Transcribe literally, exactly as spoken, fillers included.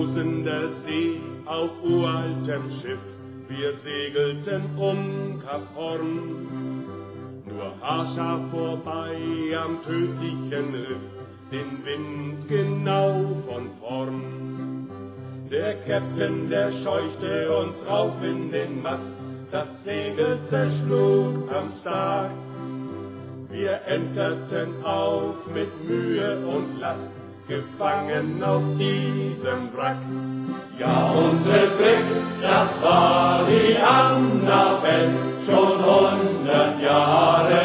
tosender See auf uraltem Schiff, wir segelten um Kap Horn. Nur haarscharf vorbei am tödlichen Riff, den Wind genau von vorn. Der Käpt'n, der scheuchte uns rauf in den Mast, das Segel zerschlug am Stag. Wir enterten auf mit Mühe und Last, gefangen auf diesem Wrack. Ja, unsere Brigg, das war die Annabel, schon hundert Jahre